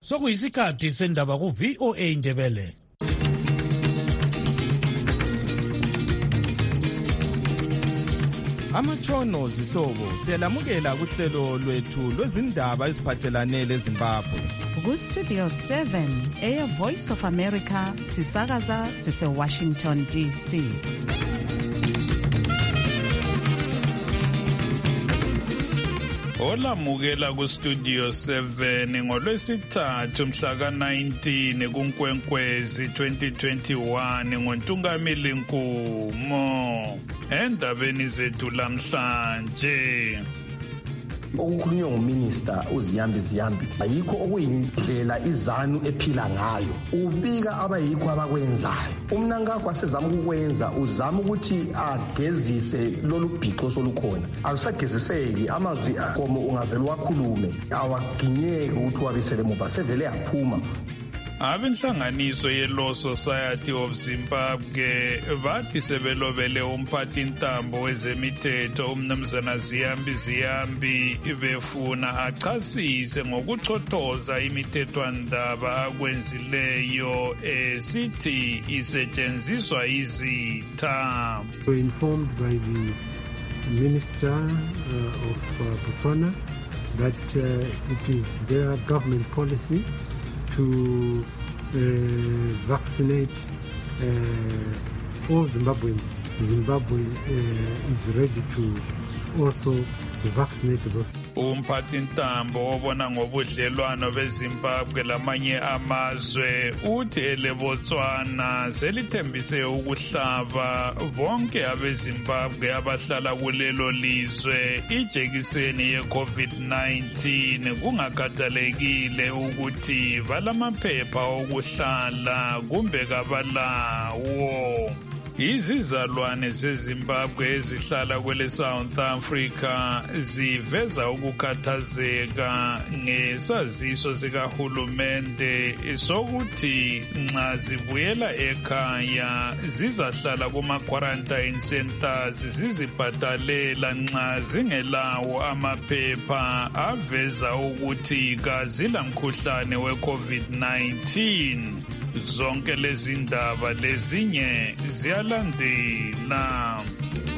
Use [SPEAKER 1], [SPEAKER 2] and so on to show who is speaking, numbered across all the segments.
[SPEAKER 1] Sokuyisikhathi sendaba ku VOA Indebele. Amatshono zihlobo siyalamukela kuhlelo lwethu lwezindaba eziphathelane leZimbabwe.
[SPEAKER 2] Ku Studio 7 Air Voice of America sisakaza sise Washington DC.
[SPEAKER 3] Olamukela ku Studio 7 ngolwesithathu mhla ka-19 kuNkwenkwezi 2021 ngoNtungamili Nkumo. Endabeni zethu lamhlanje,
[SPEAKER 4] okukhulunywe nguMinister uZiyambi ayikho okuyindlela izanu ephila ngayo, ubika abayikho abakwenzayo. Umnankagwa asezama ukukwenza, uzama ukuthi agezise lolu bhixo solukhona. Alusageziseki, amazwi akomo ungavela wakhulume awaginyeki ukuthi wabisele emuva, sevele yaphuma.
[SPEAKER 3] Abenhlanganiso ye-Law Society of Zimbabwe bathi sebelobele umphathintambo wezemithetho umnumzana Ziyambi befuna achasise ngokuchothoza imithethwandaba akwenzileyo sithi isetshenziswa izitha.
[SPEAKER 5] We were informed by the Minister of Botswana that it is their government policy to vaccinate all Zimbabweans. Zimbabwe is ready to also vaccinate those.
[SPEAKER 3] Umphathintambo obona ngobudlelwano beZimbabwe lamanye amazwe uthi eleBotswana selithembise ukuhlaba bonke abeZimbabwe abahlala kulelo lizwe ijekiseni ye-COVID-19 kungakhathalekile ukuthi balamaphepha okuhlala kumbe kabalawo. Izizalwane zeZimbabwe ezihlala kwele South Africa ziveza ukukhathazeka ngesaziso sikahulumende sokuthi nxa zibuyela ekhaya zizahlala kuma-quarantine centers zizibhadalela nxa zingelawo amaphepha aveza ukuthi kazilamkhuhlane we-COVID-19. Zonke lezi ndaba lezinye ziyalandela.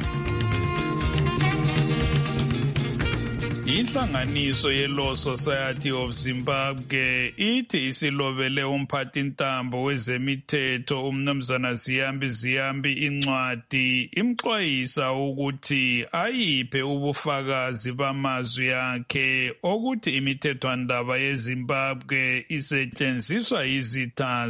[SPEAKER 3] Inhlanganiso ye-Law Society of Zimbabwe ithi isilobele umphathintambo wezemithetho umnumzana Ziyambi incwadi imxwayisa ukuthi ayiphe ubufakazi bamazwi akhe ukuthi imithethwandaba yeZimbabwe isetshenziswa izitha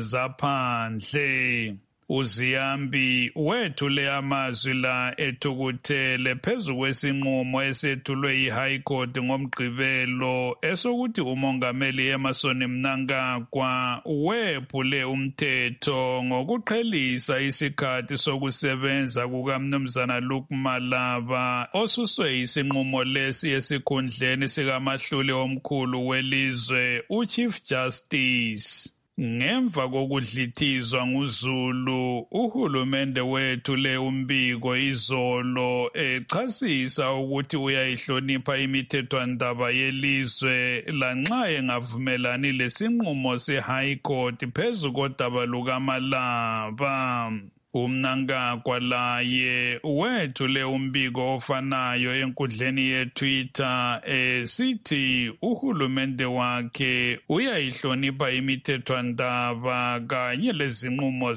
[SPEAKER 3] zaphandle. uZiyambi wethule amazwi la ethukuthele phezu kwesinqumo esethulwe yiHigh Court ngomgqibelo esokuthi umongameli Emmerson Mnangagwa wephule umthetho ngokuqhelisa isikhathi sokusebenza kukaMnumzana Luke Malaba osuswe isinqumo lesi esikhundleni sikamahluli omkhulu welizwe uChief Justice. Ngemva kokudlithizwa nguZulu, uhulumende wethule umbiko izolo echasisa ukuthi uyayihlonipha imithethwandaba yelizwe lanxa engavumelani lesinqumo seHigh Court phezu kodaba lukaMalaba. uMnangagwa laye wethule umbiko ofanayo enkundleni yeTwitter sithi uhulumende wakhe uyayihlonipha imithethwandaba kanye lezinqumo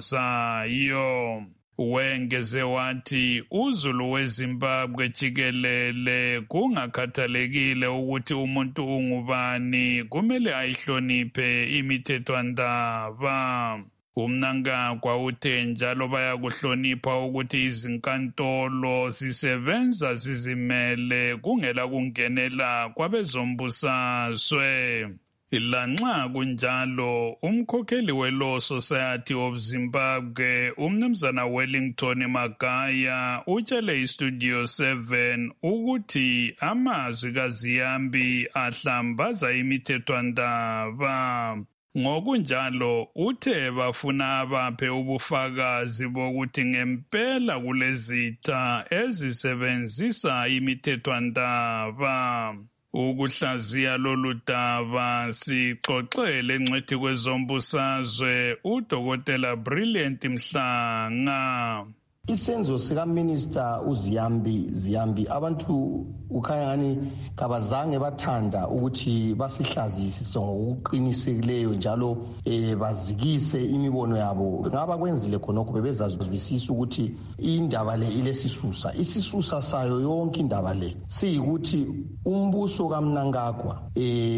[SPEAKER 3] zayo. Wengeze wathi uZulu weZimbabwe jikelele kungakhathalekile ukuthi umuntu ungubani kumele ayihloniphe imithethwandaba. uMnangagwa uthe njalo bayakuhlonipha ukuthi izinkantolo zisebenza zizimele kungela kungenela kwabezombusazwe. Lanxa kunjalo umkhokheli we-Law Society of Zimbabwe umnumzana Wellington Magaya utshele iStudio 7 ukuthi amazwi kaZiyambi ahlambaza imithethwandaba. Ngokunjalo uthe bafuna abaphe ubufakazi bokuthi ngempela kulezitha ezisebenzisa imithethwandaba. Ukuhlaziya lolu daba sixoxele engcwethi kwezombusazwe uDokotela Brilliant Mhlanga.
[SPEAKER 4] Isenzo sikaMinister uZiyambi abantu ukhanya ngani kabazange bathanda ukuthi basihlazisise ngokuqinisekileyo njalo bazikise imibono yabo. Ngaba kwenzile khonokho bebezazwisisa ukuthi indaba le ilesisusa. Isisusa sayo yonke indaba le siyikuthi umbuso kaMnangagwa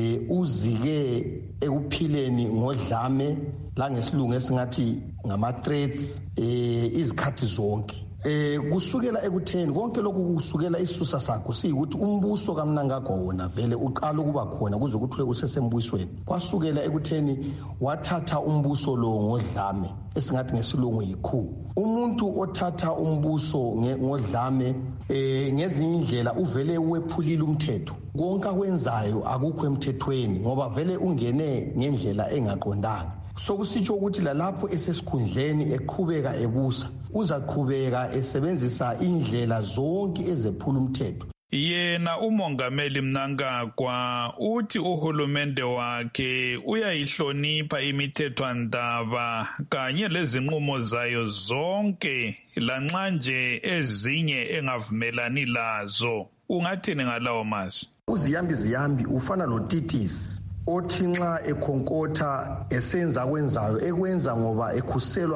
[SPEAKER 4] uzike ekuphileni ngodlame la ngesilungu esingathi ngama-threats izikhathi zonke. Kusukela ekutheni konke lokhu kusukela isisusa sakho siyikuthi umbuso kaMnangagwa wona vele uqala ukuba khona kuze kuthiwe usesembusweni. Kwasukela ekutheni wathatha umbuso lo ngodlame esingathi ngesilungu yikhu. Umuntu othatha umbuso ngodlame ngezinye indlela uvele uwephulile umthetho. Konke akwenzayo akukho emthethweni ngoba vele ungene ngendlela engaqondanga. Sokusitsho ukuthi lalapho esesikhundleni eqhubeka ebusa uzaqhubeka esebenzisa indlela zonke ezephula umthetho.
[SPEAKER 3] Yena umongameli Mnangagwa uthi uhulumende wakhe uyayihlonipha imithethwandaba kanye lezinqumo zayo zonke lanxa nje ezinye engavumelani lazo. Ungathini ngalawo mazwi?
[SPEAKER 4] uZiyambi ufana noTitis othi nxa ekhonkotha esenza kwenzayo ekwenza ngoba ekhuselwa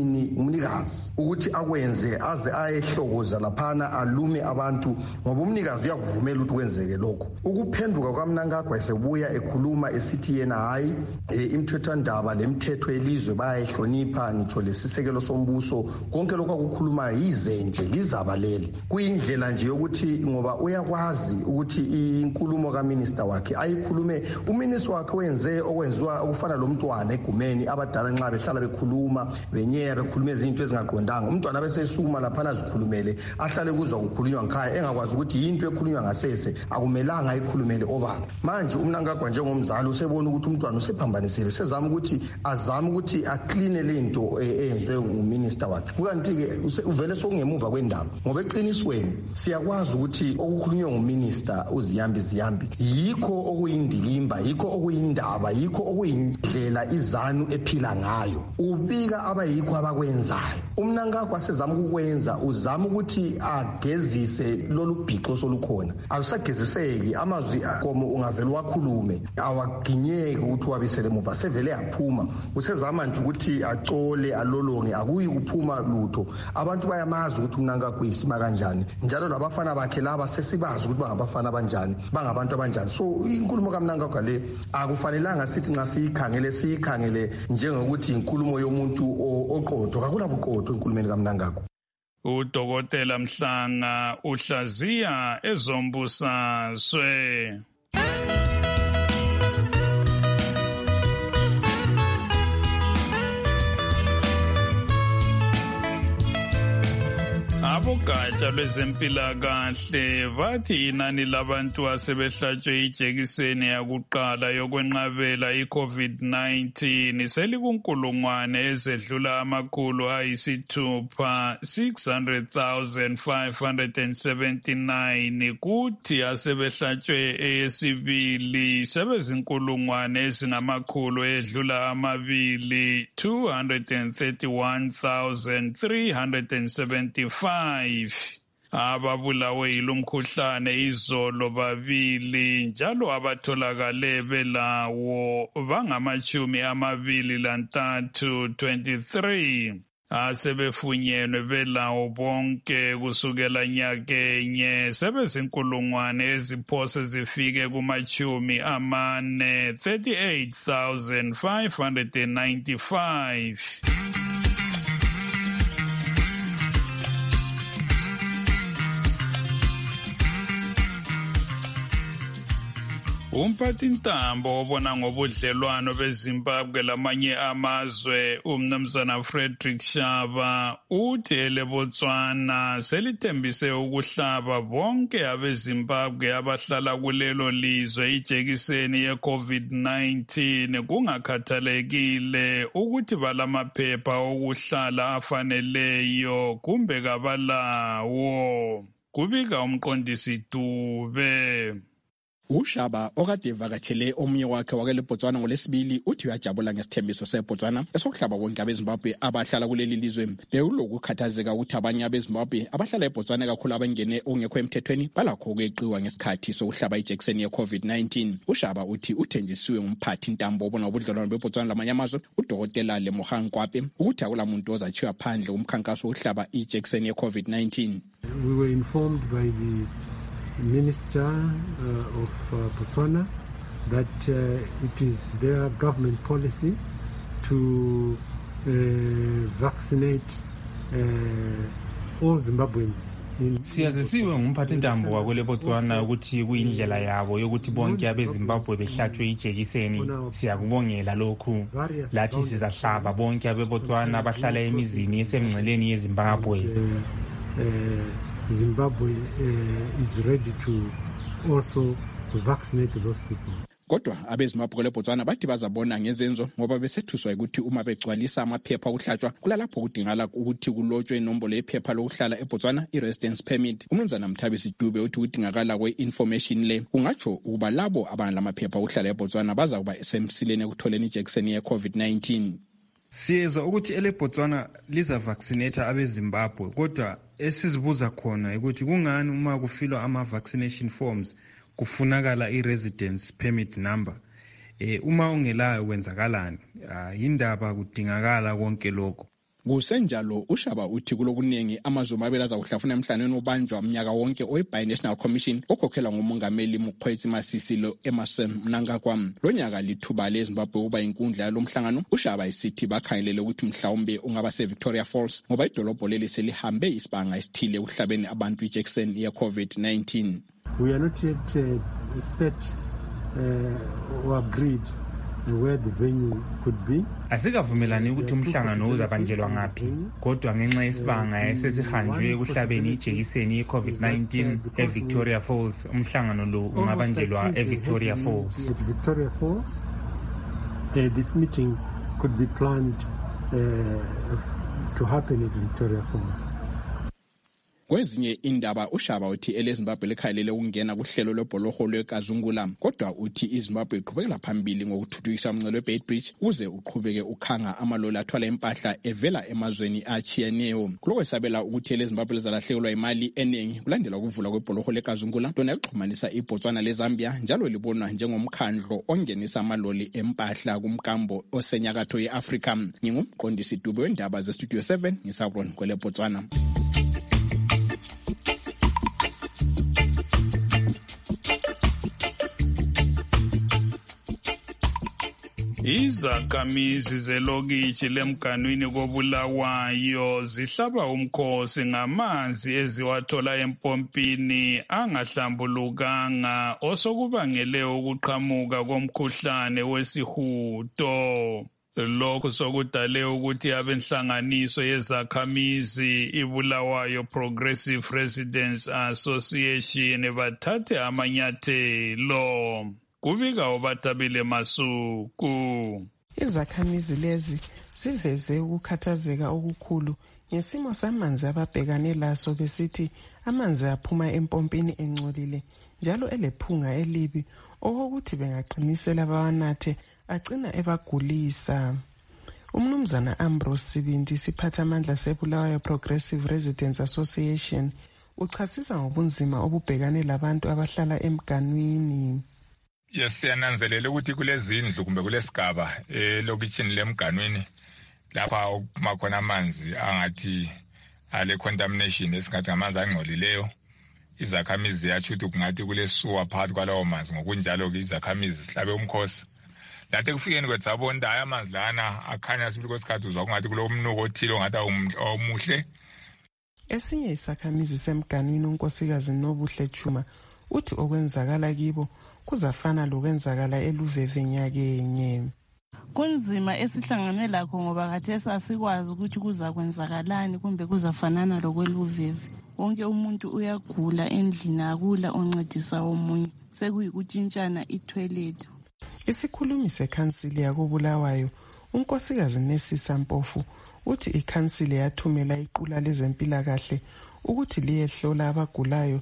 [SPEAKER 4] umnikazi ukuthi akwenze aze ayehlokoza laphana alume abantu ngoba umnikazi uyakuvumela ukuthi kwenzeke lokho. Ukuphenduka kwaMnangagwa esebuya ekhuluma esithi yena hayi imithethwandaba lemithetho elizwe bayayihlonipha ngitsho lesisekelo sombuso konke lokho akukhulumayo yize nje lizabalele. Kuyindlela nje yokuthi ngoba uyakwazi ukuthi inkulumo kaMinister wakhe ayikhulume uMinister wakhe wenze okwenziwa okufana lomntwana egumeni abadala nxa behlala bekhuluma benyeya bekhuluma izinto ezingaqondanga umntwana bese esukuma laphana azikhulumele ahlale kuzwa ukukhulunywa ngikhaya engakwazi ukuthi into ekhulunywa ngasese akumelanga ayikhulumele obaba. Manje uMnangagwa njengomzali usebona ukuthi umntwana usephambanisile sezama ukuthi azama ukuthi akline lento eyenzwe nguMinister wakhe. Kukanti ke uvele sokungemuva kwendaba ngoba eqinisweni siyakwazi ukuthi okukhulunywa nguMinister uZiyambi yikho okuyindilimba yikho okuyindaba yikho okuyindlela izanu ephila ngayo. Ubika abayikho abakwenzayo. uMnangagwa sezama ukwenza uzama ukuthi agezise lolu bhixo solukhona. Alusageziseki amazwi akomo ungavela wakhulume awaginyeki ukuthi wabisele emuva sevele yaphuma usezama nje ukuthi acole alolonge akuyi kuphuma lutho. Abantu bayamazi ukuthi uMnangagwa uyisima kanjani njalo labafana bakhe laba sesibazi ukuthi bangabafana abanjani bangabantu abanjani. So inkulumo kaMnangagwa le akufanelanga sithi nxa siyikhangele njengokuthi inkulumo yomuntu oqotho kakula buqotho enkulumeni kaMnangagwa.
[SPEAKER 3] uDokotela Mhlanga uhlaziya ezombusazwe. Abogatsha lwezempilakahle bathi inani labantu asebehlatshwe ijekiseni yakuqala yokwenqabela iCovid-19 selikunkulungwane ezedlula amakhulu ayisithupha 600,579 kuthi asebehlatshwe eyesibili sebezinkulungwane ezingamakhulu edlula amabili 231,375. Ababulawe yilomkhuhlane izolo babili njalo abatholakale belawo bangamashumi-23 23 asebefunyenwe belawo bonke kusukela nyakenye sebezinkulungwane eziphose zifike kumashumi amane 38,595. Umphathintambo obona ngobudlelwano beZimbabwe lamanye amazwe uMnumzana Frederick Shaba uthi eleBotswana selithembise ukuhlaba bonke abeZimbabwe abahlala kulelo lizwe ijekiseni yeCovid-19 kungakhathalekile ukuthi balamaphepha okuhlala afaneleyo kumbe kabalawo. Kubika umqondisi Dube.
[SPEAKER 6] uShaba okade evakatshele omunye wakhe wakeleBotswana ngolesibili uthi uyajabula ngesithembiso seBotswana esokuhlaba bonke abeZimbabwe abahlala kuleli lizwe. Bekulokukhathazeka ukuthi abanye abeZimbabwe abahlala eBotswana kakhulu abangene ongekho emthethweni balakho ukweqiwa ngesikhathi sokuhlaba ijekiseni ye-COVID-19. uShaba uthi uthenjisiwe ngumphathi ntambo obona ubudlelwano beBotswana lamanye amazwe uDokotela Lemogang Kwape ukuthi akula muntu ozathiwa phandle umkhankaso wokuhlaba ijekiseni ye-COVID-19.
[SPEAKER 5] We were informed by the Minister of Botswana that it is their government policy to vaccinate all Zimbabweans.
[SPEAKER 7] Siyazisiwe ngumphathi ntambo wakweleBotswana ukuthi kuyindlela yabo yokuthi bonke abeZimbabwe behlatshwe ijekiseni. Siyakubongela lokhu. Lathi sizahlaba bonke abeBotswana abahlala emizini esemngceleni yeZimbabwe.
[SPEAKER 5] Zimbabwe is ready to also vaccinate those people.
[SPEAKER 6] Kodwa abeZimbabwe leBotswana bathi bazabona ngezenzo ngoba besethuswa ukuthi uma begcwalisa amaphepha okuhlatshwa kulalapho kudingala ukuthi kulotshwe inombolo yephepha lokuhlala eBotswana i-residence permit. Umnumzana Mthabisi Dube uthi kudingakala kwe-information le kungatsho ukuba labo abanalamaphepha okuhlala eBotswana baza kuba semsileni ekutholeni ijekiseni ye-COVID-19.
[SPEAKER 8] Siyezwa ukuthi eleBotswana liza vaccinate abeZimbabwe kodwa esizibuza khona ukuthi kungani uma kufilwa ama-vaccination forms kufunakala i-residence permit number. Uma ungelayo kwenzakalani? Yindaba kudingakala konke lokho.
[SPEAKER 6] Kusenjalo uShaba uthi kulokuningi amazwe amabili azakuhlafuna emhlanganweni obanjwa mnyaka wonke owe-Binational Commission okhokhelwa ngumongameli Mokgweetsi Masisilo Emerson Mnangagwa. Lo nyaka lithuba leZimbabwe uba inkundla yalomhlangano. uShaba isithi bakhangelele ukuthi mhlawumbe ungaba seVictoria Falls ngoba idolobho leli selihambe isibanga esithile ukuhlabeni abantu ijekiseni ye-COVID-19.
[SPEAKER 5] We are not yet set or agreed where the venue could be.
[SPEAKER 7] Asikavumelani ukuthi umhlangano uzabanjelwa ngaphi, kodwa ngenxa yesibanga esesihanjwe ekuhlabeni ijekiseni ye-COVID-19 eVictoria Falls, umhlangano lo ungabanjelwa eVictoria Falls.
[SPEAKER 5] At Victoria Falls, this meeting could be planned to happen at Victoria Falls.
[SPEAKER 6] Kwezinye indaba uShaba uthi eleZimbabwe likhalele ukungena kuhlelo lwebholoho lweKazungula kodwa uthi iZimbabwe iqhubekela phambili ngokuthuthukisa umngcele weBeitbridge ukuze uqhubeke ukhanga amaloli athwala impahla evela emazweni achiyeneyo. Kulokwesabela ukuthi eleZimbabwe lizalahlekelwa imali eningi kulandela ukuvula kwebholoho leKazungula lona exhumanisa iBotswana leZambia njalo libonwa njengomkhandlo ongenisa amaloli empahla kumkambo osenyakatho yeAfrika. Ngingumqondisi Dube wendaba zeStudio 7 ngisabron kweleBotswana.
[SPEAKER 3] Izakhamizi zelokitshi lemganwini koBulawayo zihlaba umkhosi ngamanzi eziwathola empompini angahlambulukanga osokubangele ukuqhamuka komkhuhlane wesihudo. Lokho sokudale ukuthi abenhlanganiso yezakhamizi iBulawayo Progressive Residents Association bathathe amanyathelo. Kubika uBatabile Masuku.
[SPEAKER 9] Izakhamizi lezi ziveze ukukhathazeka okukhulu ngesimo samanzi ababhekane laso besithi amanzi aphuma empompini engcolile njalo elephunga elibi okokuthi bengaqinisela bawanathe agcina ebagulisa. Umnumzana Ambrose Sibindi siphathamandla seBulawayo Progressive Residents Association uchasisa ngobunzima obubhekane labantu abahlala emganwini.
[SPEAKER 10] Yes, siyananzelela ukuthi kulezindlu kumbe kulesigaba lokitshini lemganwini lapha okuphuma khona amanzi angathi ale contamination esingathi amanzi angcolileyo. Izakhamizi ziyatsho ukuthi kungathi kulesuwa phakathi kwalawo manzi ngokunjalo ke izakhamizi zihlabe umkhosi. Lathi kufikeni kwetsabonda aya amanzi lana akhanya sibili kwesikhathi uzwa kungathi kulomnuko othile ongathi awumuhle.
[SPEAKER 9] Esinye isakhamizi semganwini unkosikazi Nobuhle Chuma uthi okwenzakala kibo kuzafana lokwenzakala eLuveve nyakenye.
[SPEAKER 11] Kunzima esihlangane lakho ngoba khathesi asikwazi ukuthi kuzakwenzakalani kumbe kuzafanana lokweLuveve. Wonke umuntu uyagula endlini akula oncedisa omunye. Sekuyikutshintshana itoilet.
[SPEAKER 9] Isikhulumi sekhansili yakoBulawayo unkosikazi Nesisa Mpofu uthi ikhansili yathumela iqula lezempilakahle ukuthi liyehlola abagulayo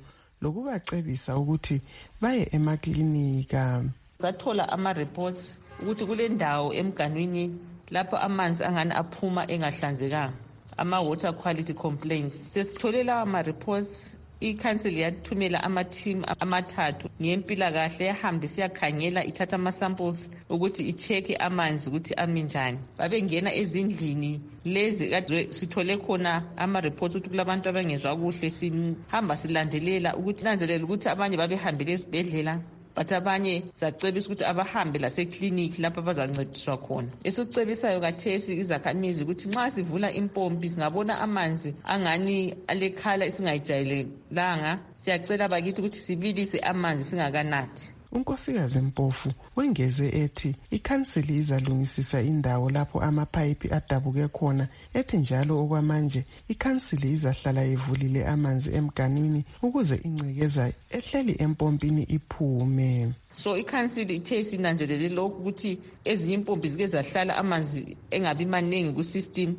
[SPEAKER 9] lokubacebisa ukuthi baye emaklinika.
[SPEAKER 12] Sathola ama-reports ukuthi kule ndawo emganwini lapho amanzi angani aphuma engahlanzekanga, ama-water quality complaints. Sesithole lawa ma-reports, i-council yathumela ama-team 3 ngempilakahle yahambe siyakhangela, ithatha ama-samples ukuthi i-check amanzi ukuthi ami njani. Babengena ezindlini lezi kade sithole khona ama-reports ukuthi kulabantu abangezwa kuhle, sihamba silandelela ukuthi abanye babehambele esibhedlela, but abanye sacebisa ukuthi abahambe laseklinikhi lapho abazancediswa khona. Esikucebisayo kathesi izakhamizi ukuthi nxa sivula impompi singabona amanzi angani alekhala esingayijayelanga, siyacela bakithi ukuthi sibilise amanzi singakanathi.
[SPEAKER 9] uNkosikazi Mpofu wengeze ethi ikhansili izalungisisa indawo lapho amapayipi adabuke khona, ethi njalo okwamanje ikhansili izahlala ivulile amanzi emganwini ukuze ingcekeza ehleli empompini iphume.
[SPEAKER 12] So ikhansili ithe sinanzelele lokhu ukuthi ezinye impompi zike zahlala amanzi engabi maningi ku-system,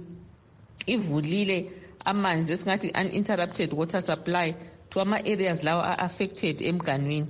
[SPEAKER 12] ivulile amanzi esingathi uninterrupted water supply to ama-areas lawa are-affected emganwini,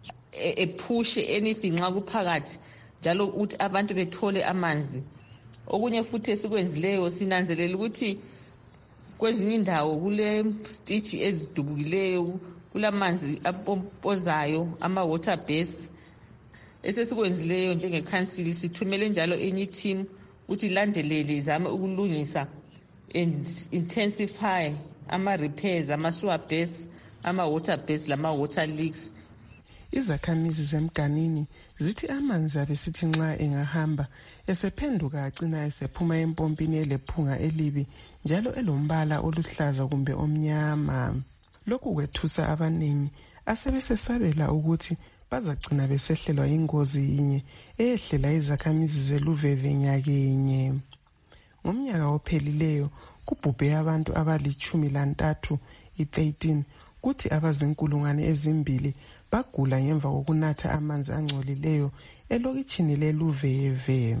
[SPEAKER 12] ephushe anything nxa kuphakathi njalo ukuthi abantu bethole amanzi. Okunye futhi esikwenzileyo sinanzelela ukuthi kwezinye indawo kule stitch ezidubukileyo, kulamanzi apompozayo, ama-water base. Esesikwenzileyo njengekhansili sithumele njalo enye team ukuthi landelele izame ukulungisa and intensify ama-repairs, ama-sewer base, ama-water base lama-water leaks.
[SPEAKER 9] Izakhamizi zemganini zithi amanzi abesithi nxa engahamba esephenduka agcina esephuma empompini elephunga elibi njalo elombala oluhlaza kumbe omnyama. Lokhu kwethusa abaningi asebesesabela ukuthi bazagcina besehlelwa ingozi yinye ehlela izakhamizi zeluveve nyakenye. Ngomnyaka ophelileyo kubhubhe abantu abali-13, 13, kuthi abazinkulungwane ezimbili bagula ngemva kokunatha amanzi angcolileyo elokitshini leLuveve.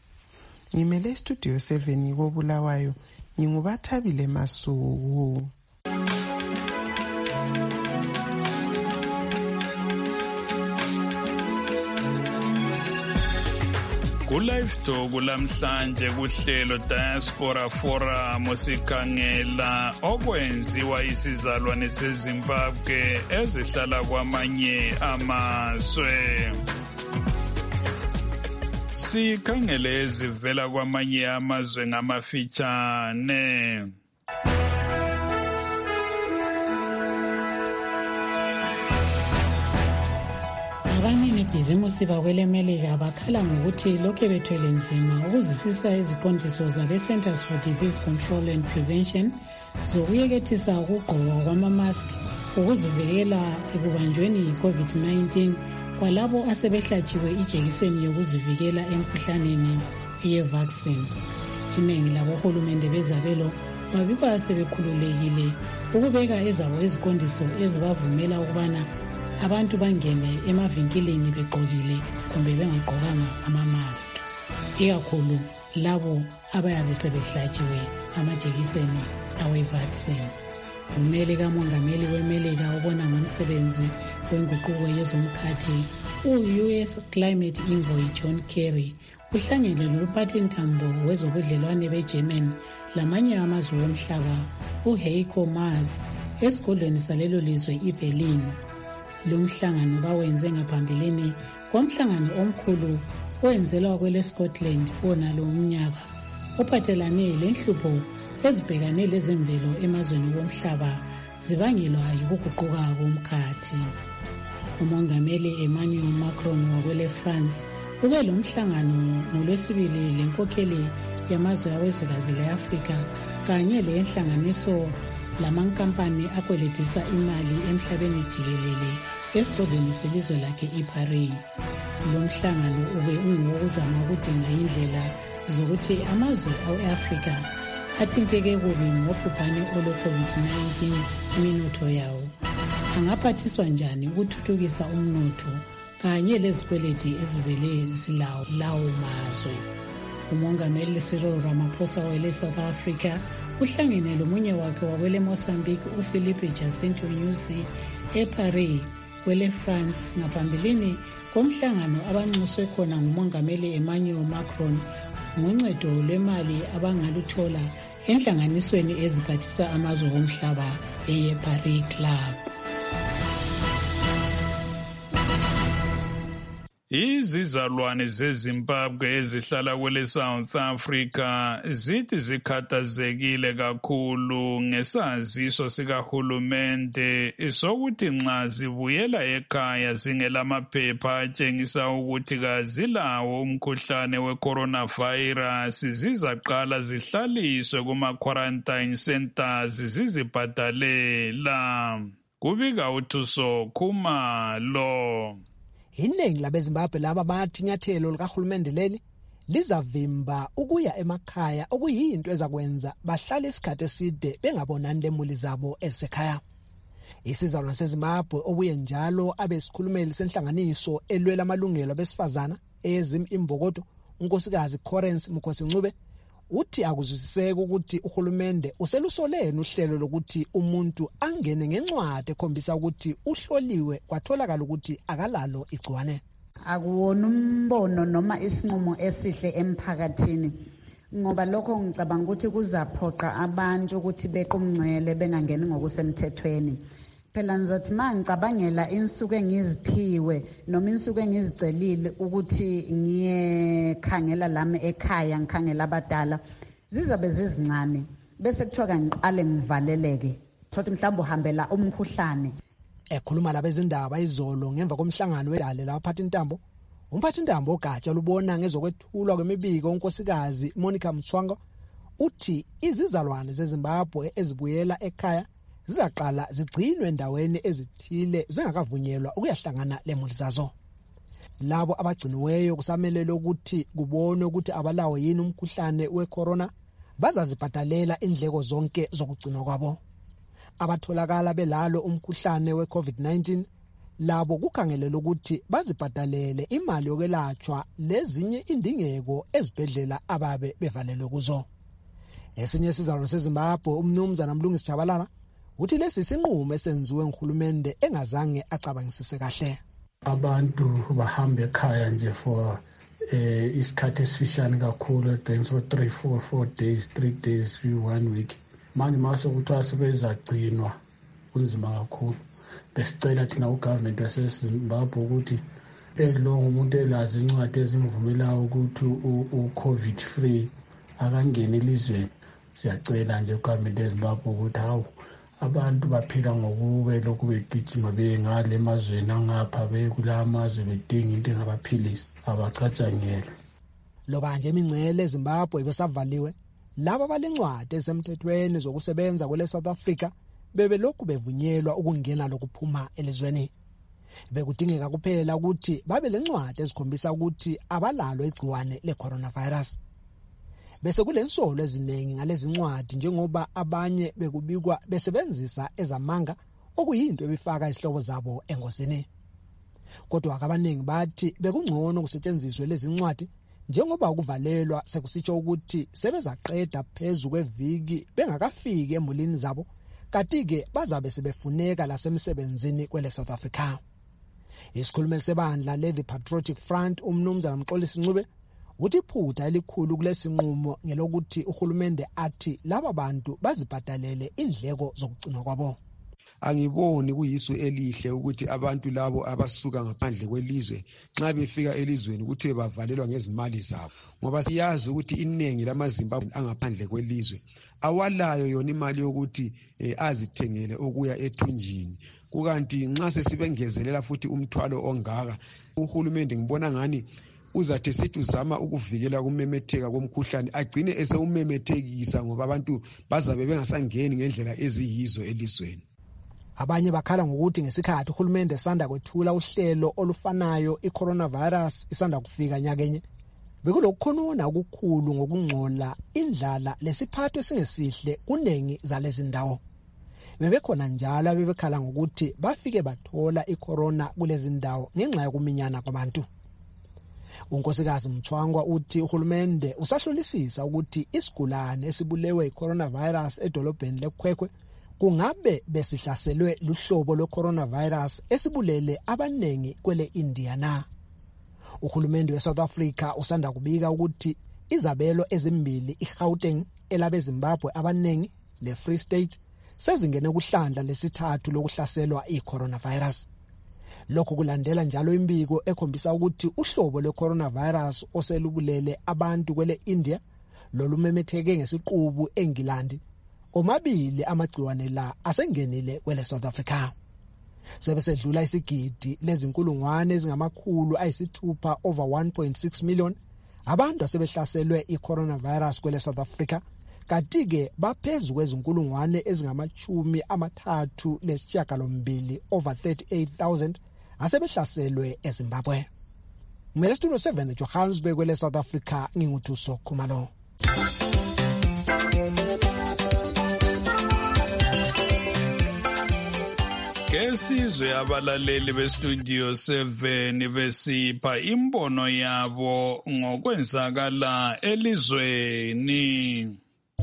[SPEAKER 9] Ngimele studio 7 koBulawayo, nginguBathabile Masuku.
[SPEAKER 3] Ku-Live Talk lamhlanje kuhlelo Diaspora Forum sikhangela okwenziwa isizalwane seZimbabwe ezihlala kwamanye amazwe. Sikhangele ezivela kwamanye amazwe ngamafitshane.
[SPEAKER 13] Abanini bhizimusi bakwelemelika bakhala ngokuthi lokhe bethwele nzima ukuzisisa iziqondiso zabe-Centers for Disease Control and Prevention zokuyekethisa ukugqokwa kwamamaski ukuzivikela ekubanjweni yi-COVID-19 kwalabo asebehlatshiwe ijekiseni yokuzivikela emkhuhlaneni ye-vaccine. Iningi labohulumende bezabelo babikwa sebekhululekile ukubeka ezabo iziqondiso ezibavumela ukubana abantu bangene emavinkilini begqokile kumbe bengagqokanga amamaski, ikakhulu labo abayabe sebehlatshiwe amajekiseni awe-vaccine. Ummeli kamongameli wemelika obona ngomsebenzi wenguquko yezomkhathi u-US Climate Envoy John Kerry uhlangene nomphathintambo wezobudlelwane beGerman lamanye amazwe omhlaba uHeiko Maas esigodlweni salelo lizwe iBerlin. Lo mhlangano bawenze ngaphambilini komhlangano omkhulu owenzelwa kwele-Scotland wonalo umnyaka ophathelane lenhlupho ezibhekane lezemvelo emazweni womhlaba zibangelwa yikuguquka komkhathi. Umongameli Emmanuel Macron wakwele-France ube lo mhlangano ngolwesibili lenkokheli yamazwe awezwekazi le-Afrika kanye lenhlanganiso lamankampani akweletisa imali emhlabeni jikelele esigodlweni selizwe lakhe iParis. Lo mhlangano ube ungowokuzama ukudinga indlela zokuthi amazwe awe-Afrika athinteke kubi ngobhubhane olo-COVID-19 iminotho yawo angaphathiswa njani ukuthuthukisa umnotho kanye lezikweleti ezivele zilawo mazwe. Umongameli Cyril Ramaphosa wele-South Africa uhlangene lomunye wakhe wakwele Mozambique uFilipe Jacinto Nyusi eParis kwele France ngaphambilini komhlangano abanxuswe khona ngumongameli Emmanuel Macron ngoncedo lwemali abangaluthola enhlanganisweni eziphathisa amazwe omhlaba eParis Club.
[SPEAKER 3] Izizalwane zeZimbabwe ezihlala kwele South Africa zithi zikhathazekile kakhulu ngesaziso sikahulumende sokuthi nxa zibuyela ekhaya zingelamaphepha atshengisa ukuthi kazilawo umkhuhlane we-coronavirus zizaqala zihlaliswe kuma-quarantine centers zizibhadalela. Kubika uThuso Khumalo.
[SPEAKER 14] Iningi labeZimbabwe laba bathi inyathelo likahulumende leli lizavimba ukuya emakhaya okuyinto ezakwenza bahlale isikhathi eside bengabonani lemuli zabo esekhaya. Isizalwane seZimbabwe obuye njalo abesikhulumeli senhlanganiso elwela amalungelo abesifazana eYezim Imbokodo unkosikazi Corence Mukhosi-Ncube uthi akuzwisiseki ukuthi uhulumende uselusolene uhlelo lokuthi umuntu angene ngencwadi ekhombisa ukuthi uhloliwe kwatholakala ukuthi akalalo igciwane.
[SPEAKER 15] Akuwona umbono noma isinqumo esihle emphakathini ngoba lokho ngicabanga ukuthi kuzaphoqa abantu ukuthi bequmncele bengangeni ngokusemthethweni. Phela ngizothi mangicabangela insuku engiziphiwe noma insuku engizicelile ukuthi ngiyekhangela lami ekhaya ngikhangela abadala zizabe zizincane bese kuthiwa ngiqale ngivaleleke thothi mhlawumbe uhambela umkhuhlane.
[SPEAKER 14] Ekhuluma labezindaba izolo ngemva komhlangano wedale laphatha intambo umphathi intambo ogatsha lubona ngezokwethulwa kwemibiko unkosikazi Monica Mthwanga uthi izizalwane zeZimbabwe ezibuyela ekhaya zizaqala zigcinwe endaweni ezithile zingakavunyelwa ukuyahlangana lemuli zazo. Labo abagciniweyo kusamelele ukuthi kubonwe ukuthi abalawo yini umkhuhlane wecorona bazazibhadalela indleko zonke zokugcinwa kwabo. Abatholakala belalo umkhuhlane weCovid-19 labo kukhangelelwe ukuthi bazibhadalele imali yokwelatshwa lezinye indingeko ezibhedlela ababe bevalelwe kuzo. Esinye isizalwane seZimbabwe umnumzana Mlungisi Chabalala uthi lesi sinqumo esenziwe nguhulumende engazange acabangisise kahle.
[SPEAKER 16] Abantu bahamba ekhaya nje for isikhathi esifishane kakhulu for 4 days 3 days 1 week. Manje mase kuthiwa sebezagcinwa kunzima kakhulu. Besicela thina ugovernment waseZimbabwe ukuthi lo umuntu elazi incwadi ezimvumelayo ukuthi u-COVID free akangene elizweni. Siyacela nje ugovernment weZimbabwe ukuthi hawu abantu baphila ngokube lokhu begijima bengale emazweni angapha bekula amazwe bedinga into engabaphilisa abacatshangele.
[SPEAKER 14] Loba nje imingcele eZimbabwe besavaliwe laba balencwadi esemthethweni zokusebenza kwele South Africa bebelokhu bevunyelwa ukungena lokuphuma elizweni. Bekudingeka kuphela ukuthi babe lencwadi ezikhombisa ukuthi abalalo igciwane le-coronavirus. Bese kulensolo eziningi ngalezi ncwadi njengoba abanye bekubikwa besebenzisa ezamanga okuyinto ebifaka isihloko zabo engozini. Kodwa abaningi bathi bekungcono kusetshenziswe lezi ncwadi njengoba ukuvalelwa sekusitsho ukuthi sebezaqeda phezulu kweviki bengakafiki emulini zabo kanti-ke bazabe sebefuneka lasemsebenzini kwele South Africa. Isikhulumeli sebandla le-The Patriotic Front umnumzana Mxolisi-Ncube uthi iphutha elikhulu kulesinqumo ngelokuthi uhulumende athi laba bantu bazibhadalele indleko zokugcinwa kwabo.
[SPEAKER 17] Angiboni kuyisu elihle ukuthi abantu labo abasuka ngaphandle kwelizwe nxa befika elizweni ukuthi bavalelwa ngezimali zabo ngoba siyazi ukuthi iningi lamaZimbabwe angaphandle kwelizwe awalayo yona imali yokuthi azithengele okuya ethunjini. Kukanti nxa sesibengezelela futhi umthwalo ongaka uhulumende ngibona ngani uzathi sithi uzama ukuvikela kumemetheka komkhuhlane agcine esewumemethekisa ngoba abantu bazabe bengasangeni ngendlela eziyizo elizweni.
[SPEAKER 14] Abanye bakhala ngokuthi ngesikhathi uhulumende sanda kwethula uhlelo olufanayo i-coronavirus isanda kufika nyakenye bekulokukhonona okukhulu ngokungcola indlala lesiphatho singesihle kunengi zalezi ndawo. Bebekhona njalo bebekhala ngokuthi bafike bathola i-corona kulezi ndawo ngenxa yokuminyana kwabantu. Unkosikazi Mthwangwa uthi uhulumende usahlolisisa ukuthi isigulane esibulewe i-coronavirus edolobheni leKhwekhwe kungabe besihlaselwe luhlobo lwe-coronavirus esibulele abanengi kwele India na? Uhulumende weSouth Africa usanda kubika ukuthi izabelo ezimbili iGauteng elabe Zimbabwe abanengi leFree State sezingene kuhlandla lesithathu lokuhlaselwa i-coronavirus. Lokhu kulandela njalo imbiko ekhombisa ukuthi uhlobo lwe-coronavirus oselubulele abantu kwele India lolumemetheke ngesiqubu eNgilandi, omabili amagciwane la asengenile kwele South Africa. Sebesedlula isigidi lezinkulungwane ezingamakhulu ayisithupha over 1.6 million abantu asebehlaselwe i-coronavirus kwele South Africa, kanti-ke baphezu kwezinkulungwane ezingamachumi amathathu lesishiyagalombili over 38,000 asebehlaselwe eZimbabwe. Ngimele Studio 7 eJohannesburg kwele South Africa, nginguthuso Khumalo.
[SPEAKER 3] Kesizwe abalaleli beStudio 7 besipha imbono yabo ngokwenzakala elizweni.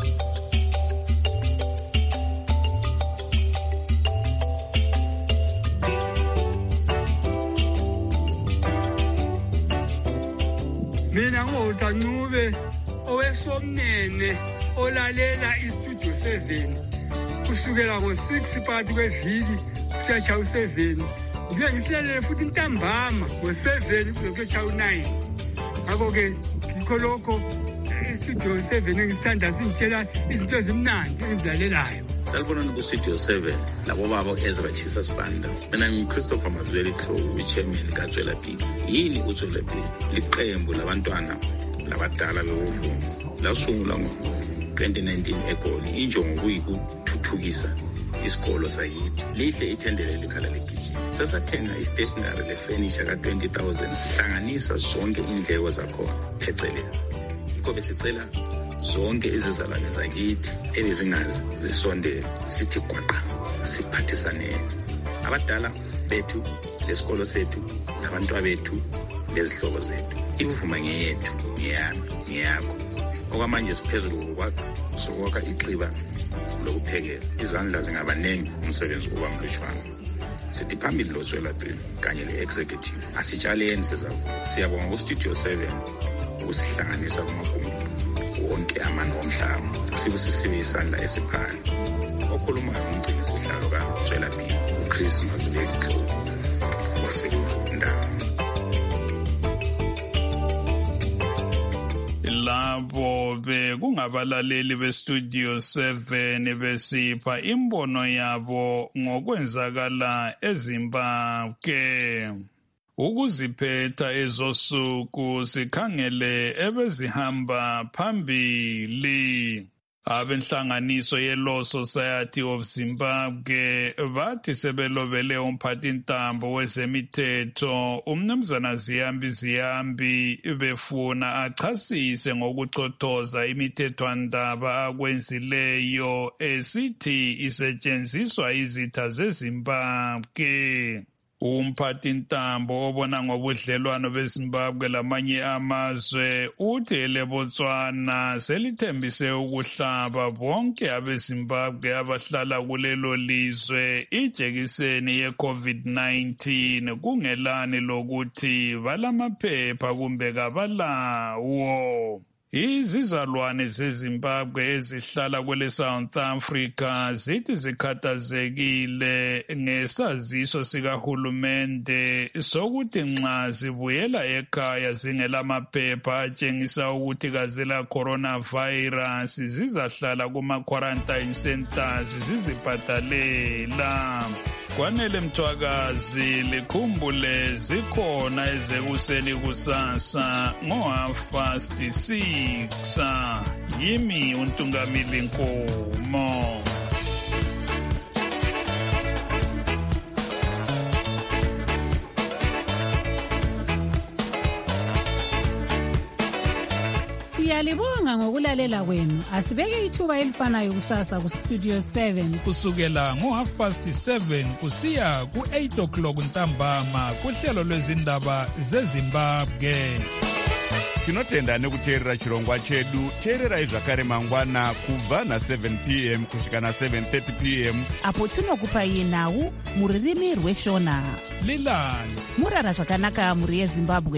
[SPEAKER 18] Mina ngoTancube owesomnene olalela iStudio 7 kusukela ngo6 phakathi kweviki kuyacha u7 ubuye ngihlelele futhi intambama ngo7 kuzokuyacha u9. Ngakho ke ngikho lokho iStudio 7 ngisithanda singitshela izinto ezimnandi engizalelayo.
[SPEAKER 19] Salibonani kuStudio 7 labo babo Ezra Chisa Sibanda. Mina ngiChristopher Mazweli Khlovu, ichairman kaJwela P. Yini uJwela P? Liqembu labantwana labadala beWovu lasungulwa ngo-2019 eGoli. Injongo kuyikuthuthukisa isikolo sayithi lihle ithendele likhala legijini. Sesathenga istationery lefurniture ka20,000 sihlanganisa zonke indleko zakhona phecelezi. Yikho besicela zonke izizalwane zakithi ebezingazi zisondele sithi gwaqa siphathisane abadala bethu lesikolo sethu nabantu abethu lezihlobo zethu. Ikuvuma ngeyethu, ngeyami, ngeyakho. Okwamanje siphezulu sokwakha ixhiba lokuphekela. Izandla zingabanengi, umsebenzi uba mlutshwana. Sithi phambili loJwela P kanye le-executive asitshaleni sizavuma. Siyabonga kuStudio 7 ukusihlanganisa kumagumbi wonke amano omhlaba. Sibusisiwe isandla esiphansi. Okhulumayo umgcini sihlalo kaJwela P uChris Mazweli Khlovu waseNdawo.
[SPEAKER 3] Labo bekungabalaleli beStudio 7 besipha imbono yabo ngokwenzakala eZimbabwe. Ukuziphetha ezosuku sikhangele ebezihamba phambili. Abenhlanganiso ye-Law Society of Zimbabwe bathi sebelobele umphathintambo wezemithetho umnumzana Ziyambi befuna achasise ngokuchothoza imithethwandaba akwenzileyo esithi isetshenziswa izitha zeZimbabwe. Umphathintambo obona ngobudlelwano beZimbabwe lamanye amazwe uthi leBotswana selithembise ukuhlaba bonke abeZimbabwe abahlala kulelo lizwe ijekiseni ye-COVID-19 kungelani lokuthi balamaphepha kumbe kabalawo. Izizalwane zeZimbabwe ezihlala kwele South Africa zithi zikhathazekile ngesaziso sikahulumende sokuthi nxa zibuyela ekhaya zingelamaphepha atshengisa ukuthi kazila coronavirus zizahlala kuma-quarantine centers zizibhadalela. Kwanele Mthwakazi likhumbule zikhona ezekuseni kusasa ngo6:30. Yimi uNtungamili Nkomo.
[SPEAKER 13] Siyalibonga ngokulalela kwenu. Asibeke ithuba elifanayo kusasa kuStudio 7
[SPEAKER 1] kusukela ngo7:30 kusiya ku8 o'clock ntambama kuhlelo lwezindaba zeZimbabwe.
[SPEAKER 20] tinotenda nekuteerera chirongwa chedu. Teererai zvakare mangwana kubva na7 p.m. kusvika na7:30 p.m.
[SPEAKER 2] apo tinokupai nhau muririmi rweshona.
[SPEAKER 1] Lilani
[SPEAKER 2] murara zvakanaka muri yeZimbabwe.